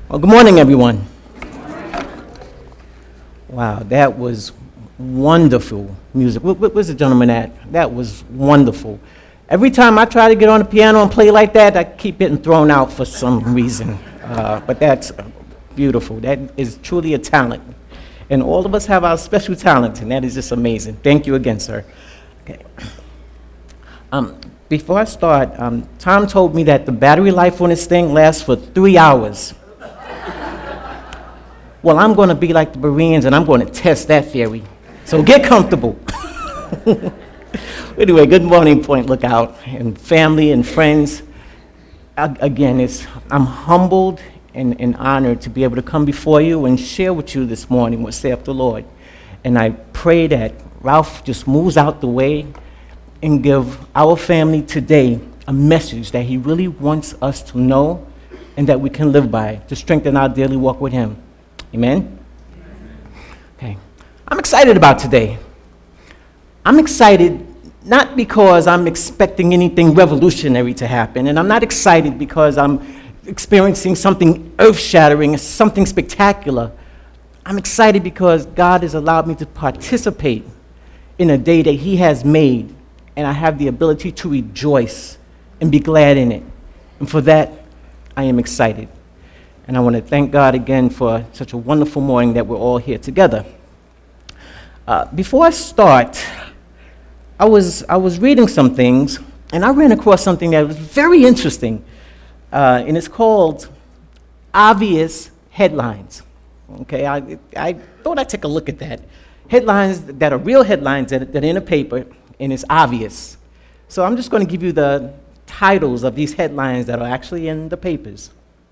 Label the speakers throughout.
Speaker 1: Well, good morning, everyone. Wow, that was wonderful music. Where's the gentleman at? That was wonderful. Every time I try to get on the piano and play like that, I keep getting thrown out for some reason. But that's beautiful. That is truly a talent. And all of us have our special talent, and that is just amazing. Thank you again, sir. Okay. Before I start, Tom told me that the battery life on this thing lasts for 3 hours. Well, I'm going to be like the Bereans, and I'm going to test that theory. So get comfortable. Anyway, good morning, Point Lookout, and family and friends. Again, I'm humbled and honored to be able to come before you and share with you this morning what saith the Lord. And I pray that Ralph just moves out the way and give our family today a message that he really wants us to know and that we can live by to strengthen our daily walk with him. Amen? Okay. I'm excited about today. I'm excited not because I'm expecting anything revolutionary to happen, and I'm not excited because I'm experiencing something earth-shattering, something spectacular. I'm excited because God has allowed me to participate in a day that he has made, and I have the ability to rejoice and be glad in it. And for that, I am excited. And I want to thank God again for such a wonderful morning that we're all here together. Before I start, I was reading some things, and I ran across something that was very interesting, and it's called obvious headlines. Okay, I thought I'd take a look at that. Headlines that are real headlines that are in a paper, and it's obvious. So I'm just going to give you the titles of these headlines that are actually in the papers.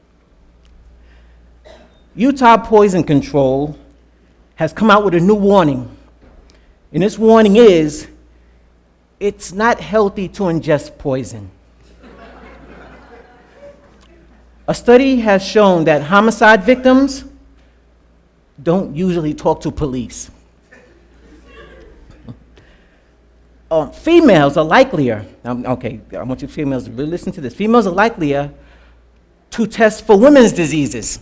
Speaker 1: Utah Poison Control has come out with a new warning. And this warning is, it's not healthy to ingest poison. A study has shown that homicide victims don't usually talk to police. Females are likelier, okay, I want you females to really listen to this. Females are likelier to test for women's diseases.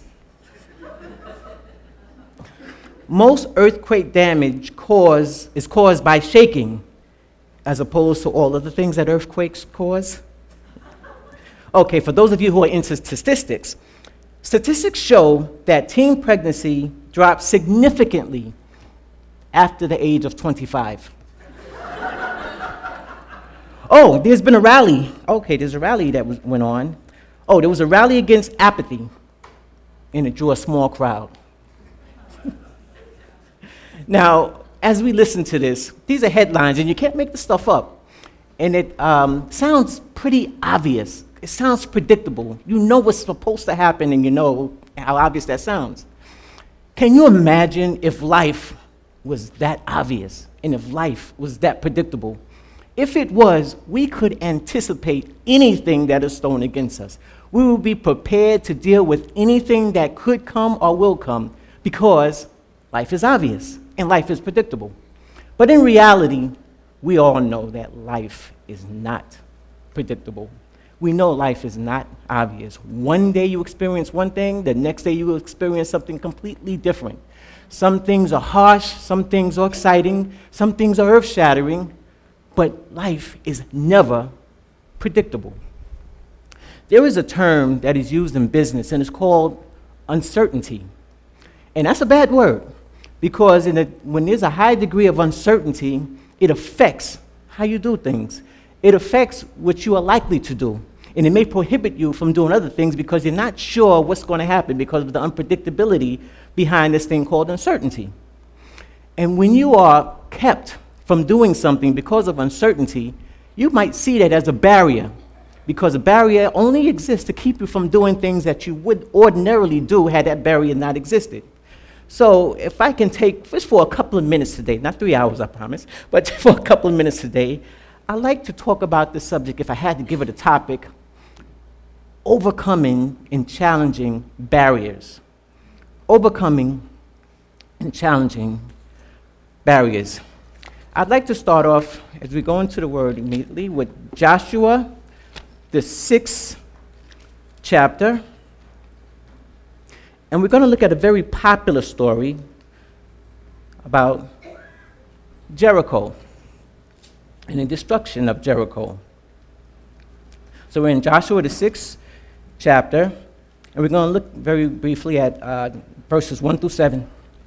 Speaker 1: Most earthquake damage is caused by shaking, as opposed to all of the things that earthquakes cause. Okay, for those of you who are into statistics, statistics show that teen pregnancy drops significantly after the age of 25. Oh, there's been a rally. Okay, there's a rally that went on. Oh, there was a rally against apathy, and it drew a small crowd. Now, as we listen to this, these are headlines, and you can't make this stuff up. And it sounds pretty obvious. It sounds predictable. You know what's supposed to happen, and you know how obvious that sounds. Can you imagine if life was that obvious, and if life was that predictable? If it was, we could anticipate anything that is thrown against us. We will be prepared to deal with anything that could come or will come because life is obvious. And life is predictable. But in reality, we all know that life is not predictable. We know life is not obvious. One day you experience one thing, the next day you will experience something completely different. Some things are harsh, some things are exciting, some things are earth-shattering, but life is never predictable. There is a term that is used in business, and it's called uncertainty. And that's a bad word. Because when there's a high degree of uncertainty, it affects how you do things. It affects what you are likely to do. And it may prohibit you from doing other things because you're not sure what's going to happen because of the unpredictability behind this thing called uncertainty. And when you are kept from doing something because of uncertainty, you might see that as a barrier, because a barrier only exists to keep you from doing things that you would ordinarily do had that barrier not existed. So if I can take, just for a couple of minutes today, not 3 hours, I promise, but for a couple of minutes today, I'd like to talk about this subject, if I had to give it a topic, overcoming and challenging barriers. Overcoming and challenging barriers. I'd like to start off, as we go into the word immediately, with Joshua, the 6th chapter. And we're going to look at a very popular story about Jericho and the destruction of Jericho. So we're in Joshua, the 6th chapter, and we're going to look very briefly at verses 1 through 7.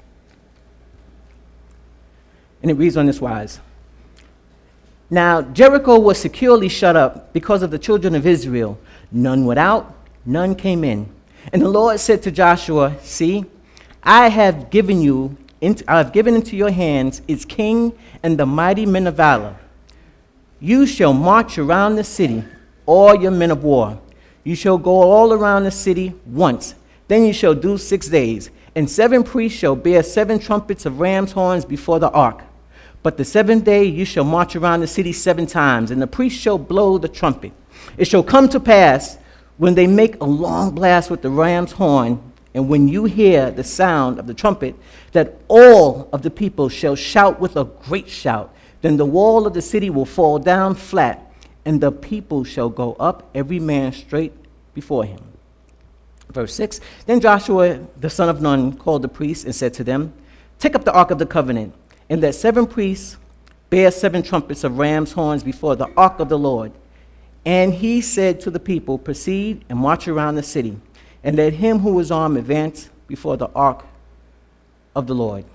Speaker 1: And it reads on this wise. Now Jericho was securely shut up because of the children of Israel. None went out, none came in. And the Lord said to Joshua, see, I have given into your hands its king and the mighty men of valor. You shall march around the city, all your men of war. You shall go all around the city once. Then you shall do 6 days. And 7 priests shall bear 7 trumpets of ram's horns before the ark. But the 7th day you shall march around the city 7 times, and the priest shall blow the trumpet. It shall come to pass, when they make a long blast with the ram's horn, and when you hear the sound of the trumpet, that all of the people shall shout with a great shout. Then the wall of the city will fall down flat, and the people shall go up, every man straight before him. Verse 6, then Joshua the son of Nun called the priests and said to them, take up the ark of the covenant, and let 7 priests bear 7 trumpets of ram's horns before the ark of the Lord. And he said to the people, proceed and march around the city, and let him who is armed advance before the ark of the Lord.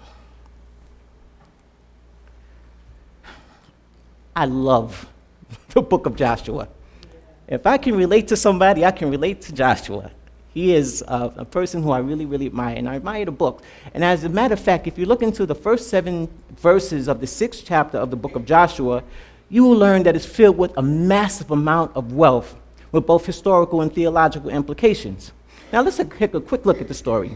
Speaker 1: I love the book of Joshua. If I can relate to somebody, I can relate to Joshua. He is a person who I really, really admire, and I admire the book. And as a matter of fact, if you look into the first 7 verses of the 6th chapter of the book of Joshua, you will learn that it's filled with a massive amount of wealth with both historical and theological implications. Now let's take a quick look at the story.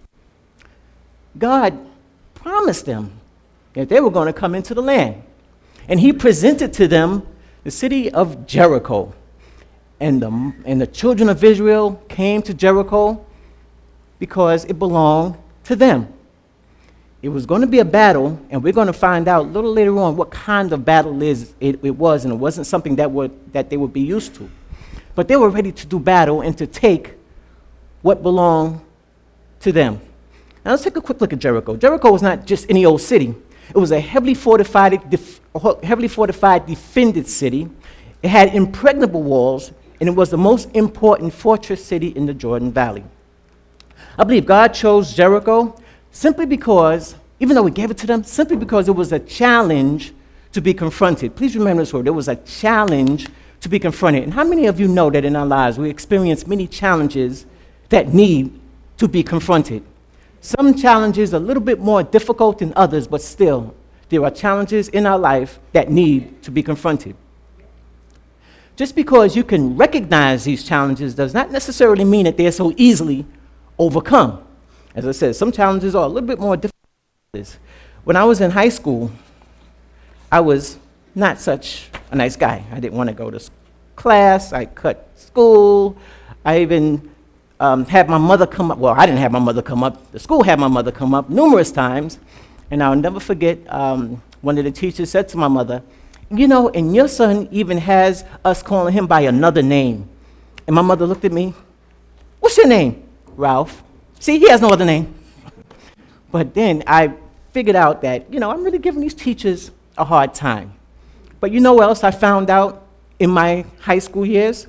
Speaker 1: God promised them that they were going to come into the land, and he presented to them the city of Jericho. And the children of Israel came to Jericho because it belonged to them. It was going to be a battle, and we're going to find out a little later on what kind of battle it was, and it wasn't something that they would be used to. But they were ready to do battle and to take what belonged to them. Now let's take a quick look at Jericho. Jericho was not just any old city. It was a heavily fortified, defended city. It had impregnable walls, and it was the most important fortress city in the Jordan Valley. I believe God chose Jericho simply because, even though he gave it to them, simply because it was a challenge to be confronted. Please remember this word. There was a challenge to be confronted. And how many of you know that in our lives we experience many challenges that need to be confronted? Some challenges are a little bit more difficult than others, but still, there are challenges in our life that need to be confronted. Just because you can recognize these challenges does not necessarily mean that they're so easily overcome. As I said, some challenges are a little bit more difficult. When I was in high school, I was not such a nice guy. I didn't want to go to class. I cut school. I even had my mother come up. Well, I didn't have my mother come up. The school had my mother come up numerous times. And I'll never forget, one of the teachers said to my mother, you know, and your son even has us calling him by another name. And my mother looked at me, what's your name? Ralph. See, he has no other name. But then I figured out that, you know, I'm really giving these teachers a hard time. But you know what else I found out in my high school years?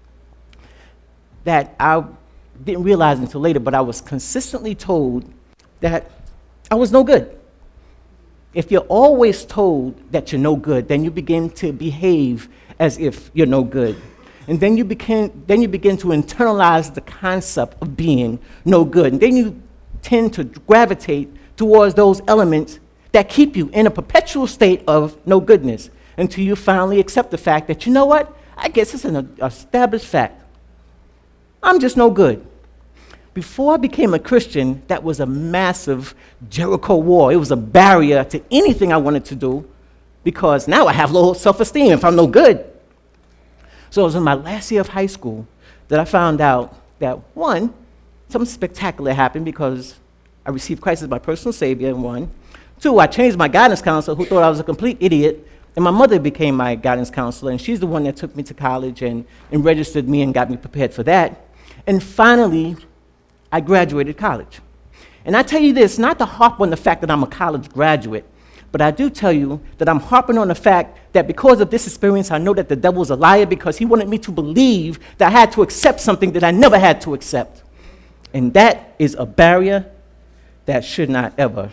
Speaker 1: That I didn't realize until later, but I was consistently told that I was no good. If you're always told that you're no good, then you begin to behave as if you're no good. And then you begin to internalize the concept of being no good. And then you tend to gravitate towards those elements that keep you in a perpetual state of no goodness until you finally accept the fact that, you know what, I guess it's an established fact. I'm just no good. Before I became a Christian, that was a massive Jericho wall. It was a barrier to anything I wanted to do because now I have low self-esteem if I'm no good. So it was in my last year of high school that I found out that, one, something spectacular happened because I received Christ as my personal Savior, and one. Two, I changed my guidance counselor who thought I was a complete idiot, and my mother became my guidance counselor, and she's the one that took me to college and registered me and got me prepared for that. And finally, I graduated college. And I tell you this, not to harp on the fact that I'm a college graduate, but I do tell you that I'm harping on the fact that because of this experience, I know that the devil's a liar because he wanted me to believe that I had to accept something that I never had to accept. And that is a barrier that should not ever.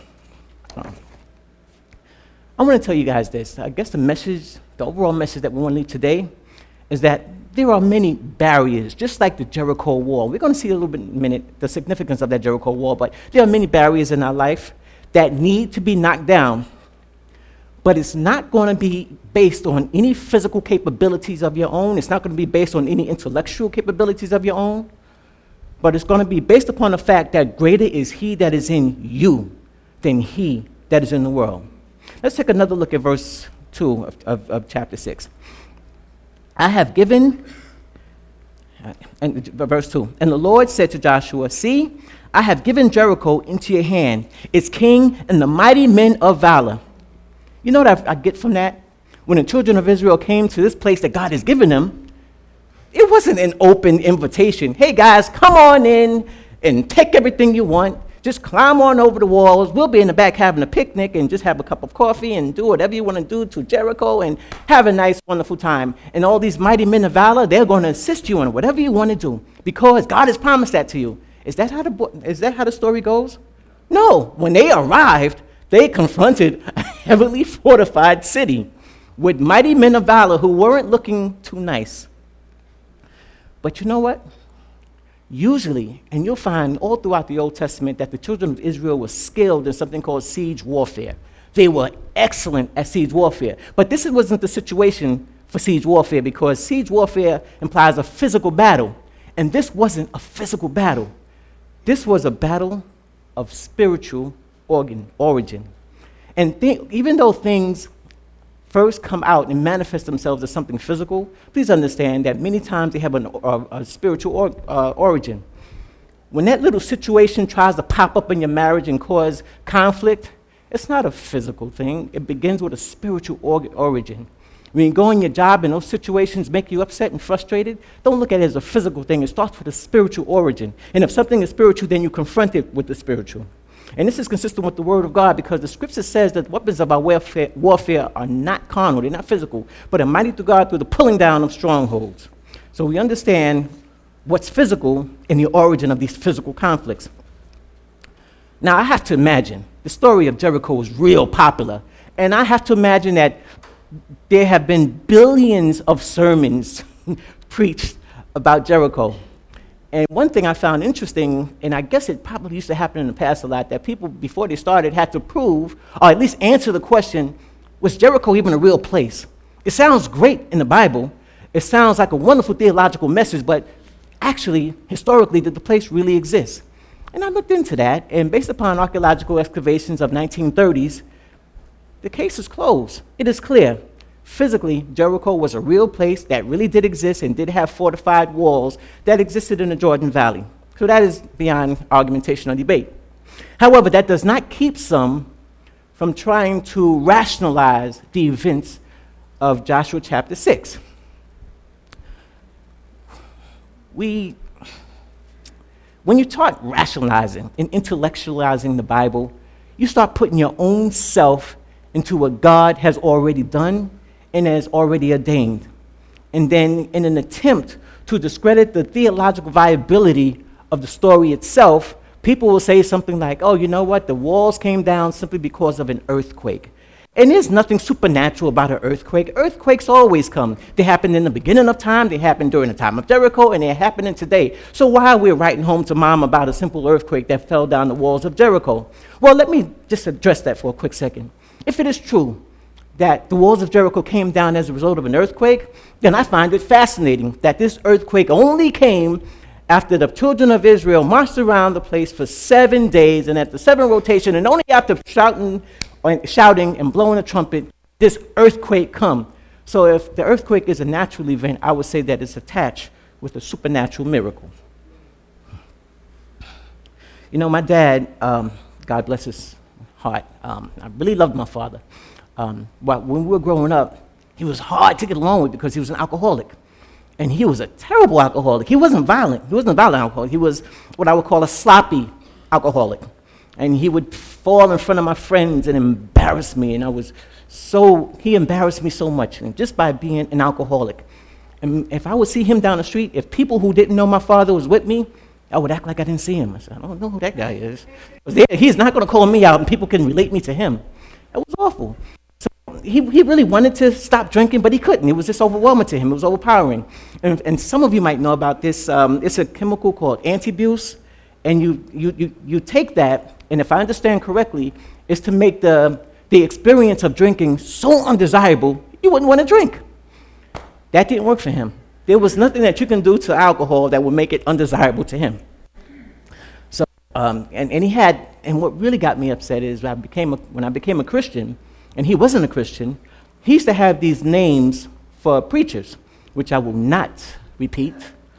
Speaker 1: I want to tell you guys this. I guess the overall message that we want to leave today is that there are many barriers, just like the Jericho wall. We're going to see a little bit in a minute the significance of that Jericho wall, but there are many barriers in our life that need to be knocked down. But it's not going to be based on any physical capabilities of your own. It's not going to be based on any intellectual capabilities of your own. But it's going to be based upon the fact that greater is he that is in you than he that is in the world. Let's take another look at verse 2 of chapter 6. I have given, verse 2, and the Lord said to Joshua, see, I have given Jericho into your hand, its king and the mighty men of valor. You know what I get from that? When the children of Israel came to this place that God has given them, it wasn't an open invitation. Hey guys, come on in and take everything you want. Just climb on over the walls. We'll be in the back having a picnic and just have a cup of coffee and do whatever you want to do to Jericho and have a nice, wonderful time. And all these mighty men of valor, they're going to assist you in whatever you want to do because God has promised that to you. Is that how the story goes? No. When they arrived, they confronted a heavily fortified city with mighty men of valor who weren't looking too nice. But you know what? Usually, and you'll find all throughout the Old Testament that the children of Israel were skilled in something called siege warfare. They were excellent at siege warfare. But this wasn't the situation for siege warfare because siege warfare implies a physical battle. And this wasn't a physical battle. This was a battle of spiritual origin. And even though things first come out and manifest themselves as something physical, please understand that many times they have a spiritual origin. When that little situation tries to pop up in your marriage and cause conflict, it's not a physical thing. It begins with a spiritual origin. When you go on your job and those situations make you upset and frustrated, don't look at it as a physical thing. It starts with a spiritual origin. And if something is spiritual, then you confront it with the spiritual. And this is consistent with the Word of God because the Scripture says that weapons of our warfare are not carnal, they're not physical, but are mighty through God through the pulling down of strongholds. So we understand what's physical in the origin of these physical conflicts. Now, I have to imagine the story of Jericho is real popular, and I have to imagine that there have been billions of sermons preached about Jericho. And one thing I found interesting, and I guess it probably used to happen in the past a lot, that people, before they started, had to prove, or at least answer the question, was Jericho even a real place? It sounds great in the Bible. It sounds like a wonderful theological message, but actually, historically, did the place really exist? And I looked into that, and based upon archaeological excavations of 1930s, the case is closed. It is clear. Physically, Jericho was a real place that really did exist and did have fortified walls that existed in the Jordan Valley. So that is beyond argumentation or debate. However, that does not keep some from trying to rationalize the events of Joshua chapter 6. When you start rationalizing and intellectualizing the Bible, you start putting your own self into what God has already done and has already ordained. And then in an attempt to discredit the theological viability of the story itself, people will say something like, oh, you know what, the walls came down simply because of an earthquake. And there's nothing supernatural about an earthquake. Earthquakes always come. They happened in the beginning of time, they happened during the time of Jericho, and they're happening today. So why are we writing home to mom about a simple earthquake that fell down the walls of Jericho? Well, let me just address that for a quick second. If it is true that the walls of Jericho came down as a result of an earthquake, then I find it fascinating that this earthquake only came after the children of Israel marched around the place for 7 days, and at the 7th rotation, and only after shouting and blowing a trumpet, this earthquake come. So if the earthquake is a natural event, I would say that it's attached with a supernatural miracle. You know, my dad, God bless his heart, I really loved my father. But when we were growing up, he was hard to get along with because he was an alcoholic. And he was a terrible alcoholic. He wasn't violent. He wasn't a violent alcoholic. He was what I would call a sloppy alcoholic. And he would fall in front of my friends and embarrass me. And he embarrassed me so much, and just by being an alcoholic. And if I would see him down the street, if people who didn't know my father was with me, I would act like I didn't see him. I said, I don't know who that guy is. He's not going to call me out, and people can relate me to him. It was awful. He really wanted to stop drinking, but he couldn't. It was just overwhelming to him. It was overpowering. And some of you might know about this. It's a chemical called Antabuse, and you take that, and if I understand correctly, it's to make the experience of drinking so undesirable, you wouldn't want to drink. That didn't work for him. There was nothing that you can do to alcohol that would make it undesirable to him. So, and what really got me upset is when I became a Christian, and he wasn't a Christian, he used to have these names for preachers, which I will not repeat.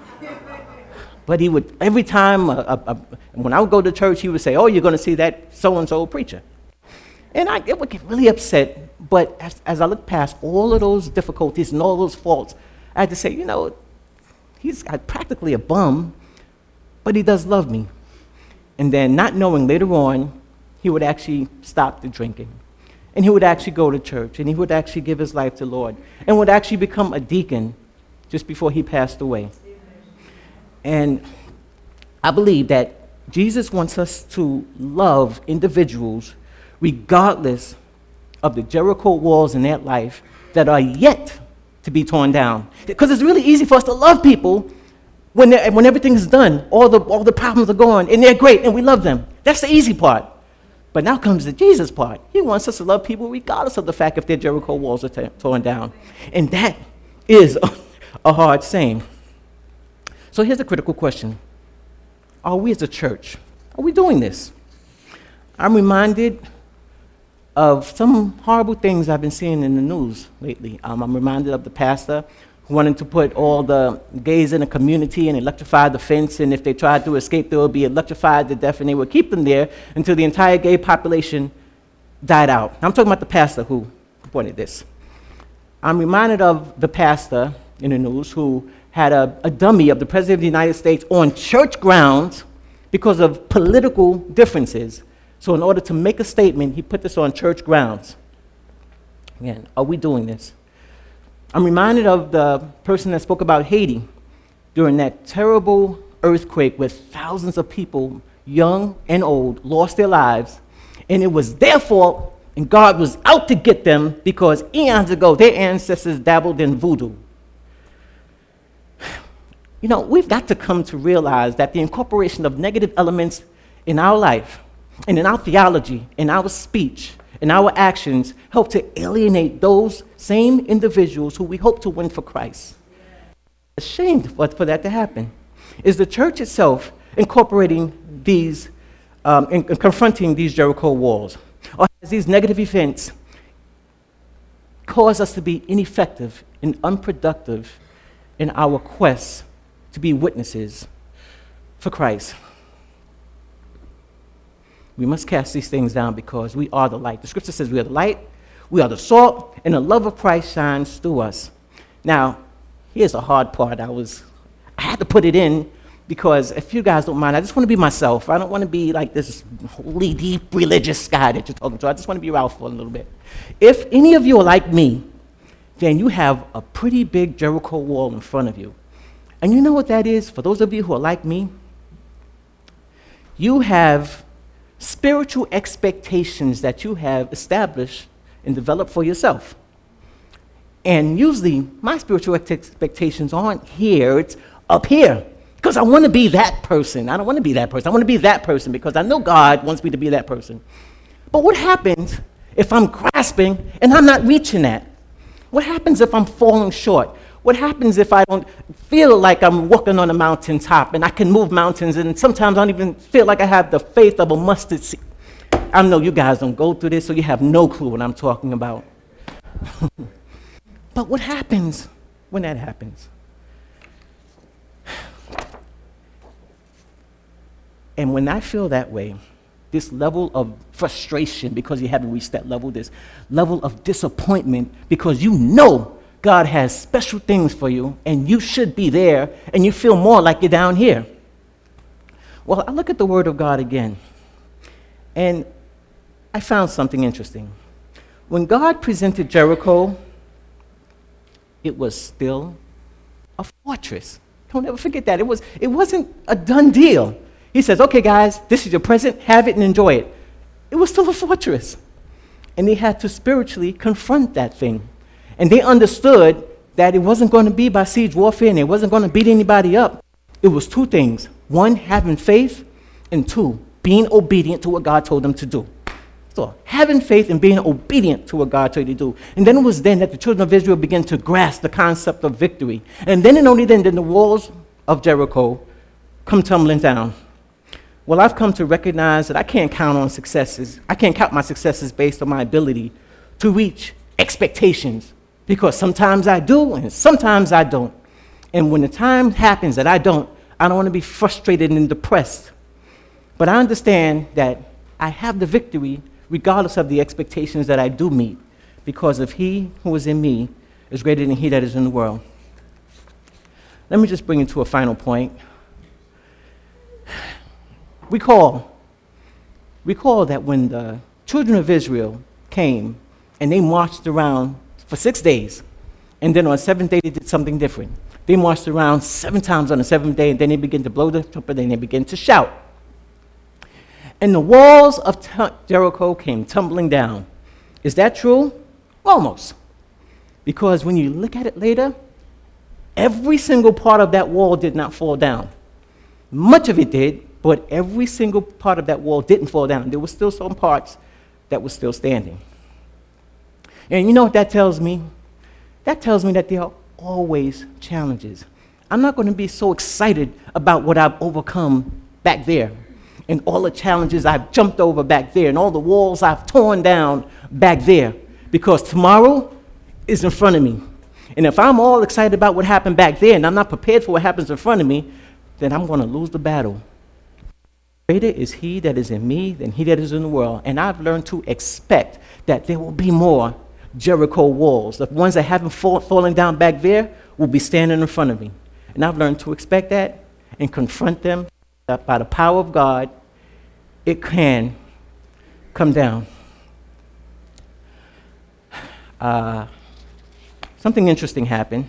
Speaker 1: But he would, every time, when I would go to church, he would say, oh, you're going to see that so-and-so preacher. And it would get really upset. But as I look past all of those difficulties and all those faults, I had to say, he's practically a bum, but he does love me. And then not knowing later on, he would actually stop the drinking. And he would actually go to church, and he would actually give his life to the Lord, and would actually become a deacon just before he passed away. And I believe that Jesus wants us to love individuals regardless of the Jericho walls in their life that are yet to be torn down. Because it's really easy for us to love people when everything's done, all the problems are gone, and they're great, and we love them. That's the easy part. But now comes the Jesus part. He wants us to love people regardless of the fact if their Jericho walls are torn down. And that is a hard saying. So here's a critical question. Are we as a church, are we doing this? I'm reminded of some horrible things I've been seeing in the news lately. I'm reminded of the pastor who wanted to put all the gays in a community and electrify the fence, and if they tried to escape, they would be electrified to death, and they would keep them there until the entire gay population died out. I'm talking about the pastor who pointed this. I'm reminded of the pastor in the news who had a dummy of the President of the United States on church grounds because of political differences. So in order to make a statement, he put this on church grounds. Again, are we doing this? I'm reminded of the person that spoke about Haiti during that terrible earthquake where thousands of people, young and old, lost their lives, and it was their fault, and God was out to get them because eons ago their ancestors dabbled in voodoo. We've got to come to realize that the incorporation of negative elements in our life and in our theology, in our speech, in our actions help to alienate those same individuals who we hope to win for Christ. It's a shame for that to happen. Is the church itself incorporating these, and confronting these Jericho walls? Or has these negative events caused us to be ineffective and unproductive in our quest to be witnesses for Christ? We must cast these things down because we are the light. The scripture says we are the light, we are the salt, and the love of Christ shines through us. Now, here's a hard part. I had to put it in because if you guys don't mind, I just want to be myself. I don't want to be like this holy, deep, religious guy that you're talking to. I just want to be Ralph for a little bit. If any of you are like me, then you have a pretty big Jericho wall in front of you. And you know what that is? For those of you who are like me, you have spiritual expectations that you have established and developed for yourself. And usually, my spiritual expectations aren't here, it's up here. Because I want to be that person. I don't want to be that person. I want to be that person because I know God wants me to be that person. But what happens if I'm grasping and I'm not reaching that? What happens if I'm falling short? What happens if I don't feel like I'm walking on a mountaintop and I can move mountains, and sometimes I don't even feel like I have the faith of a mustard seed? I know you guys don't go through this, so you have no clue what I'm talking about. But what happens when that happens? And when I feel that way, this level of frustration because you haven't reached that level, this level of disappointment because you know God has special things for you, and you should be there, and you feel more like you're down here. Well, I look at the Word of God again, and I found something interesting. When God presented Jericho, it was still a fortress. Don't ever forget that. It wasn't a done deal. He says, okay, guys, this is your present. Have it and enjoy it. It was still a fortress. And they had to spiritually confront that thing. And they understood that it wasn't going to be by siege warfare and it wasn't going to beat anybody up. It was two things. One, having faith, and two, being obedient to what God told them to do. So having faith and being obedient to what God told you to do. And then it was then that the children of Israel began to grasp the concept of victory. And then and only then did the walls of Jericho come tumbling down. Well, I've come to recognize that I can't count on successes. I can't count my successes based on my ability to reach expectations, because sometimes I do and sometimes I don't. And when the time happens that I don't want to be frustrated and depressed. But I understand that I have the victory regardless of the expectations that I do meet, because of he who is in me is greater than he that is in the world. Let me just bring it to a final point. Recall that when the children of Israel came and they marched around for 6 days, and then on the seventh day they did something different. They marched around 7 times on the seventh day, and then they began to blow the trumpet, and they began to shout. And the walls of Jericho came tumbling down. Is that true? Almost. Because when you look at it later, every single part of that wall did not fall down. Much of it did, but every single part of that wall didn't fall down. There were still some parts that were still standing. And you know what that tells me? That tells me that there are always challenges. I'm not going to be so excited about what I've overcome back there, and all the challenges I've jumped over back there, and all the walls I've torn down back there, because tomorrow is in front of me. And if I'm all excited about what happened back there and I'm not prepared for what happens in front of me, then I'm going to lose the battle. Greater is he that is in me than he that is in the world. And I've learned to expect that there will be more Jericho walls. The ones that haven't fallen down back there will be standing in front of me. And I've learned to expect that and confront them. That by the power of God, it can come down. Something interesting happened.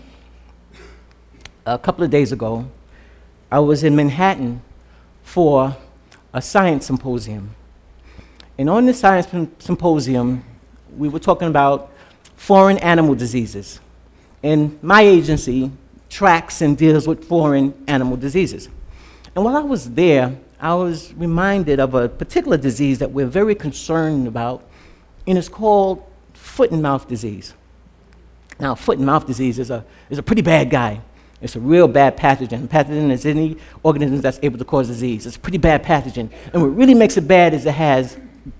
Speaker 1: A couple of days ago, I was in Manhattan for a science symposium. And on this science symposium, we were talking about foreign animal diseases. And my agency tracks and deals with foreign animal diseases. And while I was there, I was reminded of a particular disease that we're very concerned about, and it's called foot and mouth disease. Now, foot and mouth disease is a pretty bad guy. It's a real bad pathogen. Pathogen is any organism that's able to cause disease. It's a pretty bad pathogen. And what really makes it bad is it has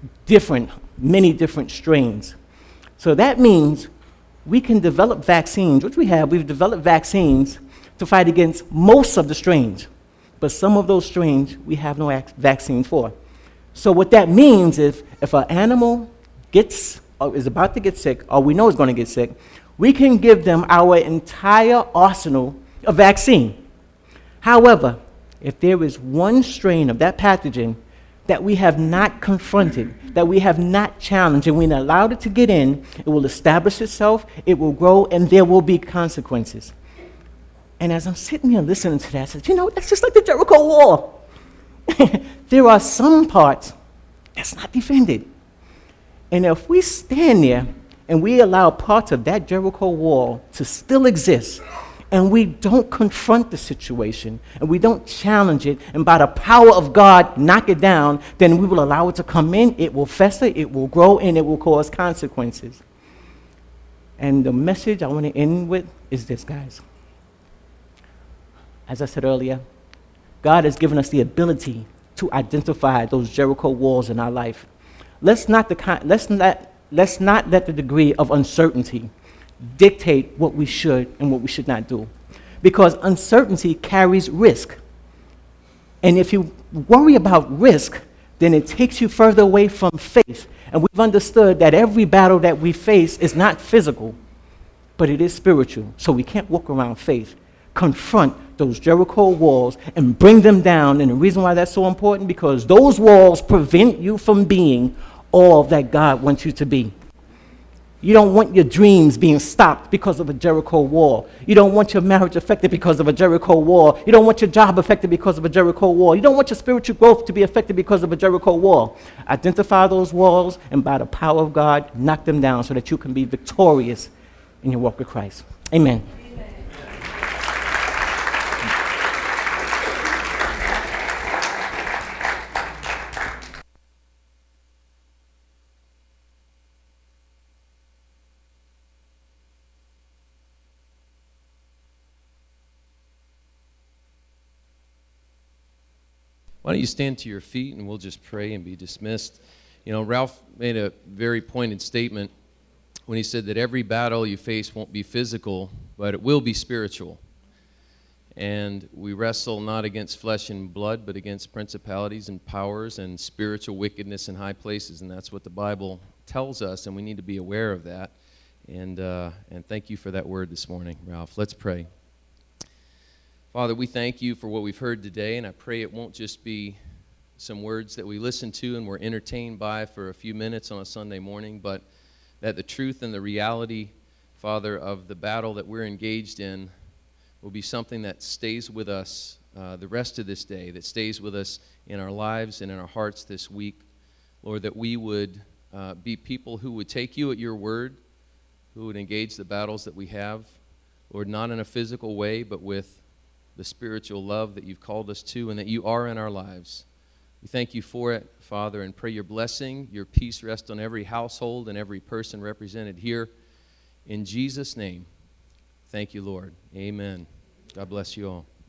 Speaker 1: many different strains. So that means we can develop vaccines, which we have. We've developed vaccines to fight against most of the strains. But some of those strains we have no vaccine for. So what that means is if an animal gets or is about to get sick, or we know is going to get sick, we can give them our entire arsenal of vaccine. However, if there is one strain of that pathogen that we have not confronted, that we have not challenged, and we allowed it to get in, it will establish itself, it will grow, and there will be consequences. And as I'm sitting here listening to that, I said, that's just like the Jericho Wall. There are some parts that's not defended. And if we stand there and we allow parts of that Jericho Wall to still exist, and we don't confront the situation, and we don't challenge it, and by the power of God knock it down, then we will allow it to come in, it will fester, it will grow, and it will cause consequences. And the message I want to end with is this, guys. As I said earlier, God has given us the ability to identify those Jericho walls in our life. Let's not let the degree of uncertainty dictate what we should and what we should not do. Because uncertainty carries risk. And if you worry about risk, then it takes you further away from faith. And we've understood that every battle that we face is not physical, but it is spiritual. So we can't walk around faith. Confront those Jericho walls and bring them down. And the reason why that's so important, because those walls prevent you from being all that God wants you to be. You don't want your dreams being stopped because of a Jericho wall. You don't want your marriage affected because of a Jericho wall. You don't want your job affected because of a Jericho wall. You don't want your spiritual growth to be affected because of a Jericho wall. Identify those walls and by the power of God, knock them down so that you can be victorious in your walk with Christ. Amen.
Speaker 2: Why don't you stand to your feet and we'll just pray and be dismissed. You know, Ralph made a very pointed statement when he said that every battle you face won't be physical, but it will be spiritual. And we wrestle not against flesh and blood, but against principalities and powers and spiritual wickedness in high places. And that's what the Bible tells us, and we need to be aware of that. And thank you for that word this morning, Ralph. Let's pray. Father, we thank you for what we've heard today, and I pray it won't just be some words that we listen to and we're entertained by for a few minutes on a Sunday morning, but that the truth and the reality, Father, of the battle that we're engaged in will be something that stays with us the rest of this day, that stays with us in our lives and in our hearts this week. Lord, that we would be people who would take you at your word, who would engage the battles that we have, Lord, not in a physical way, but with the spiritual love that you've called us to and that you are in our lives. We thank you for it, Father, and pray your blessing, your peace rest on every household and every person represented here. In Jesus' name, thank you, Lord. Amen. God bless you all.